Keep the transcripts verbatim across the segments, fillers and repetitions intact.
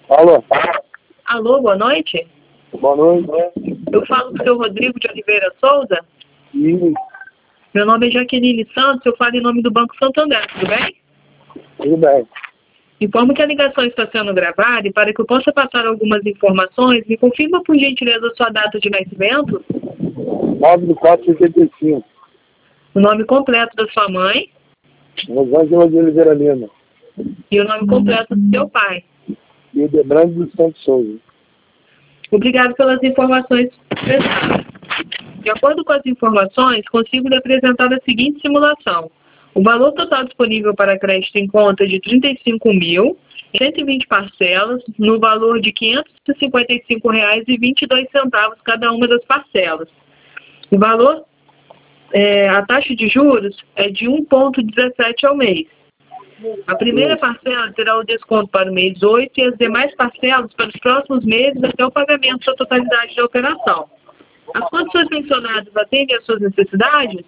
Alô? Alô, boa noite. Boa noite. Eu falo com o seu Rodrigo de Oliveira Souza. Sim, Meu nome é Jaqueline Santos, eu falo em nome do Banco Santander, tudo bem? tudo bem. Informo que a ligação está sendo gravada e para que eu possa passar algumas informações, me confirma por gentileza a sua data de nascimento, nove de quatro de oitenta e cinco. o nome completo da sua mãe Rosângela de Oliveira Lima. e o nome completo do seu pai. E o Debrando de Santos Souza. Obrigado pelas informações prestadas. De acordo com as informações, consigo lhe apresentar a seguinte simulação. O valor total disponível para crédito em conta é de trinta e cinco mil, cento e vinte parcelas, no valor de quinhentos e cinquenta e cinco reais e vinte e dois centavos cada uma das parcelas. O valor, é, a taxa de juros é de um vírgula dezessete ao mês. A primeira parcela terá o desconto para o mês oito e as demais parcelas para os próximos meses até o pagamento da totalidade da operação. As condições mencionadas atendem às suas necessidades?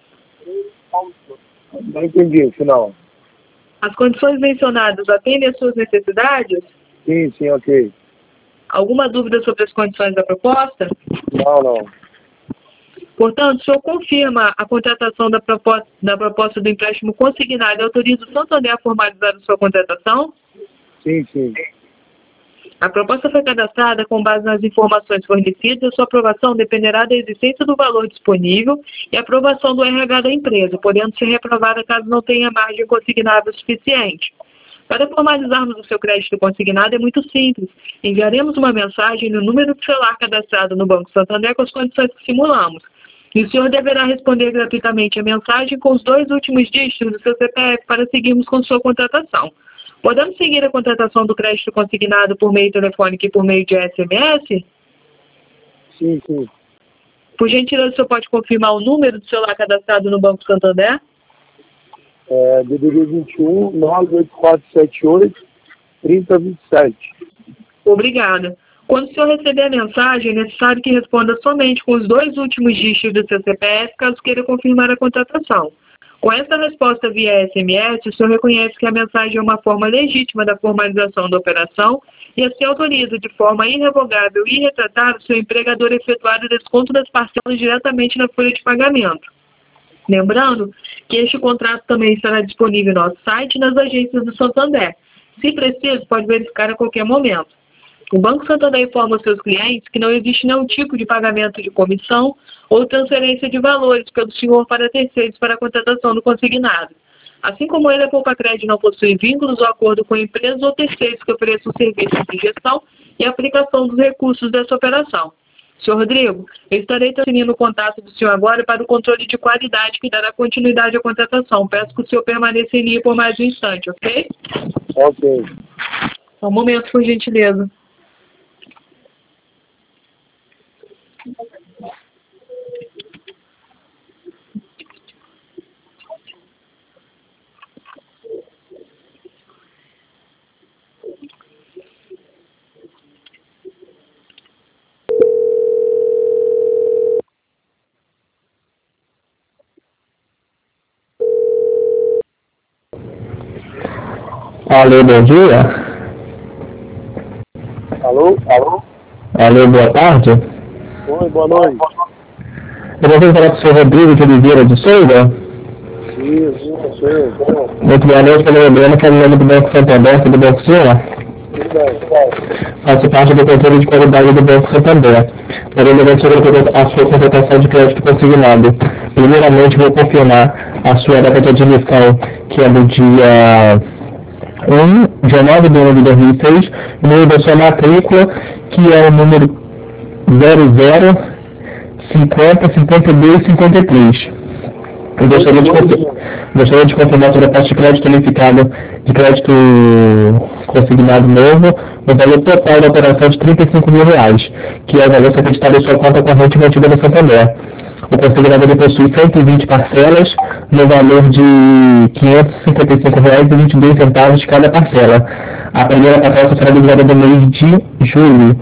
Não entendi o final. As condições mencionadas atendem às suas necessidades? Sim, sim, ok. Alguma dúvida sobre as condições da proposta? Não, não. Portanto, o senhor confirma a contratação da proposta, da proposta do empréstimo consignado e autoriza o Santander a formalizar a sua contratação? Sim, sim. A proposta foi cadastrada com base nas informações fornecidas. Sua aprovação dependerá da existência do valor disponível e aprovação do R H da empresa, podendo ser reprovada caso não tenha margem consignável suficiente. Para formalizarmos o seu crédito consignado é muito simples. Enviaremos uma mensagem no número de celular cadastrado no Banco Santander com as condições que simulamos. E o senhor deverá responder gratuitamente a mensagem com os dois últimos dígitos do seu C P F para seguirmos com sua contratação. Podemos seguir a contratação do crédito consignado por meio telefônico e por meio de S M S? Sim, sim. Por gentileza, o senhor pode confirmar o número do celular cadastrado no Banco Santander? É, D D D vinte e um, nove oito quatro sete oito, três zero dois sete. Obrigada. Quando o senhor receber a mensagem, é necessário que responda somente com os dois últimos dígitos do seu C P F, caso queira confirmar a contratação. Com essa resposta via S M S, o senhor reconhece que a mensagem é uma forma legítima da formalização da operação e assim autoriza de forma irrevogável e irretratável o seu empregador a efetuar o desconto das parcelas diretamente na folha de pagamento. Lembrando que este contrato também estará disponível no nosso site e nas agências do Santander. Se preciso, pode verificar a qualquer momento. O Banco Santander informa aos seus clientes que não existe nenhum tipo de pagamento de comissão ou transferência de valores pelo senhor para terceiros para a contratação do consignado. Assim como ele, a Poupa Crédito não possui vínculos ou acordo com empresas ou terceiros que ofereçam serviços de gestão e aplicação dos recursos dessa operação. senhor Rodrigo, eu estarei transferindo o contato do senhor agora para o controle de qualidade que dará continuidade à contratação. Peço que o senhor permaneça em linha por mais um instante, ok? Ok. Só um momento, por gentileza. Alô, bom dia. Alô? Alô? Alô, boa tarde. Oi, boa noite. Eu vou falar com o senhor Rodrigo de Oliveira de Souza. Isso, sou eu. Muito boa noite, meu nome é Breno, falo em nome do Banco Santander, tudo bem com o senhor? Tudo bem. Faço parte do controle de qualidade do Banco Santander. Porém, durante a sua contratação de crédito consignado, primeiramente vou confirmar a sua data de admissão, que é do dia um, dia nove de um de dois mil e seis, o número da sua matrícula, que é o número zero zero cinquenta cinquenta e dois cinquenta e três. Eu gostaria de, gostaria de confirmar sobre a taxa de crédito unificado de crédito consignado novo, o valor total da operação de trinta e cinco mil reais, que é o valor acreditado em sua conta corrente mantida no Santander. O consignado ele possui cento e vinte parcelas, no valor de quinhentos e cinquenta e cinco reais e vinte e dois centavos cada parcela. A primeira parcela será liberada no mês de julho.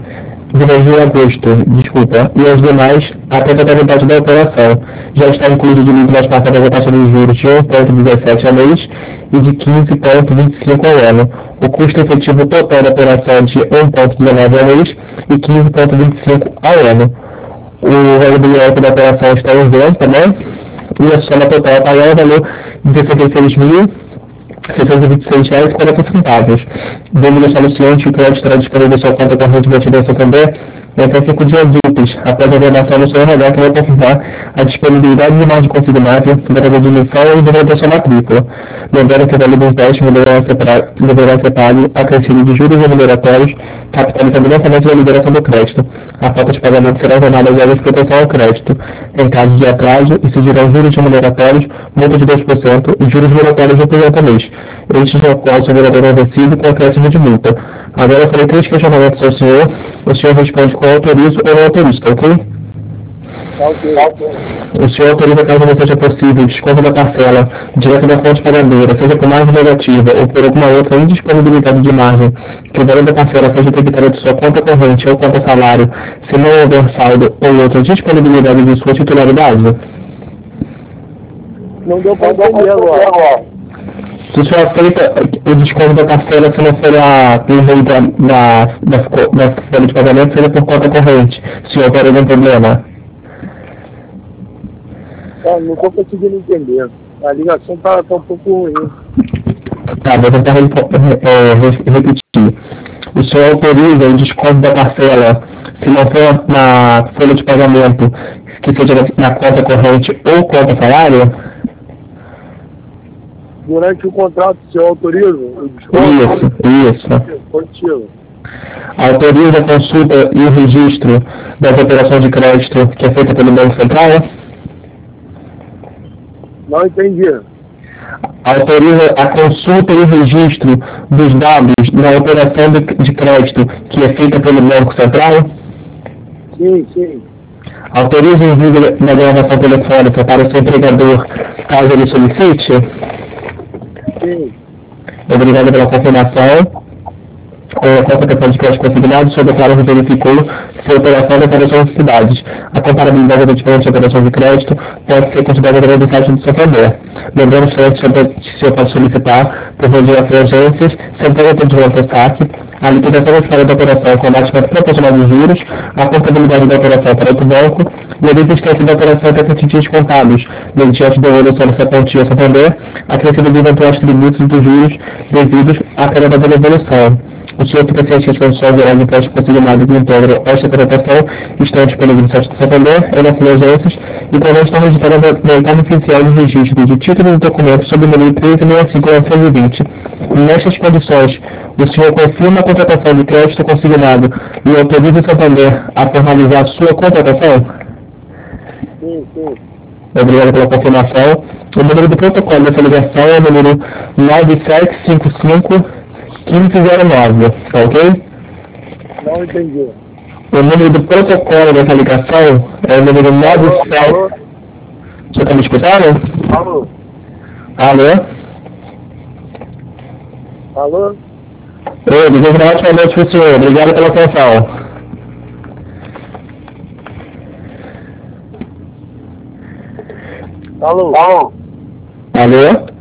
de dois de agosto, desculpa, e as demais até a totalidade da operação. Já está incluído de livre nas parcelas da taxa de juros de um vírgula dezessete ao mês e de quinze vírgula vinte e cinco ao ano. O custo efetivo total da operação é de um vírgula dezenove ao mês e quinze vírgula vinte e cinco ao ano. O valor do I R da operação está em vento também, e a soma total está em valor de sessenta e seis mil seiscentos e vinte e seis reais e quarenta centavos. Devendo deixar no ciente, o crédito estará disponível em sua conta corrente de residência também até cinco dias úteis, após a avaliação do seu R H, que vai confirmar a disponibilidade de margem consignável, verba de emissão e verba da sua matrícula. Lembrando que o valor do empréstimo deverá ser, pra, deverá ser pago acrescido de juros remuneratórios, capitalizando mensalmente a liberação do crédito. A falta de pagamento será ordenada às áreas de proteção ao crédito. Em caso de atraso, incidirão juros remuneratórios, multa de dois por cento e juros moratórios de por cento mês. Estes recortes o vereador não vencido com acréscimo de multa. Agora eu farei três questionamentos ao senhor. O senhor responde com autorizo ou não autorizo, tá ok? O senhor autoriza, caso não seja possível, desconto da parcela direto da fonte pagadora, seja por margem negativa ou por alguma outra indisponibilidade de margem, que o valor da parcela seja debitada de sua conta corrente ou conta salário, se não houver saldo ou outra disponibilidade de sua titularidade? Não deu para entender agora. Se o senhor aceita o desconto da parcela se não for a por meio da, da, da, da folha de pagamento, seja por conta corrente, se houver algum problema? Ah, não estou conseguindo entender. A ligação está tá um pouco ruim. Tá, vou tentar é, repetir. O senhor autoriza o desconto da parcela se não for na folha de pagamento, que seja na conta corrente ou conta salário? Durante o contrato, o senhor autoriza o desconto? Isso, isso. Positivo. Autoriza a consulta e o registro das operações de crédito que é feita pelo Banco Central? Não entendi. Autoriza a consulta e o registro dos dados na operação de, de crédito que é feita pelo Banco Central? Sim, sim. Autoriza o envio da gravação telefônica para o seu empregador, caso ele solicite? Sim. Obrigado pela confirmação. Com a proteção de crédito consignado, o senhor declara que verificou se a operação declarou suas necessidades. A comparabilidade das diferentes operações de crédito pode ser considerada através do site do Santander. Lembrando que o senhor pode solicitar, por meio de urgências, sem atendimento ao saque, a liquidação da escala da operação com a máxima proporcional de juros, a contabilidade da operação para outro banco e a desistência da operação até sete dias contados, mediante devolução dessa quantia ao Santander, acrescendo de eventuais tributos dos juros devidos à queda da devolução. O senhor fica ciente que as condições gerais de empréstimo consignado que integram esta contratação estão disponíveis no site do Santander, é nas urgências, e também estão registradas na etapa oficial de registro de títulos e documentos sob o número treze mil quinhentos e vinte. Nestas condições, o senhor confirma a contratação de crédito consignado e autoriza o Santander a formalizar sua contratação? Sim, sim. Obrigado pela confirmação. O número do protocolo dessa ligação é o número nove sete cinco cinco quinze zero nove, tá ok? Não entendi. O número do protocolo dessa ligação é o número nove sete... Você está me escutando? Alô? Alô? Alô? Oi, desejo uma ótima noite para o senhor. Obrigado pela atenção. Alô? Alô? Alô?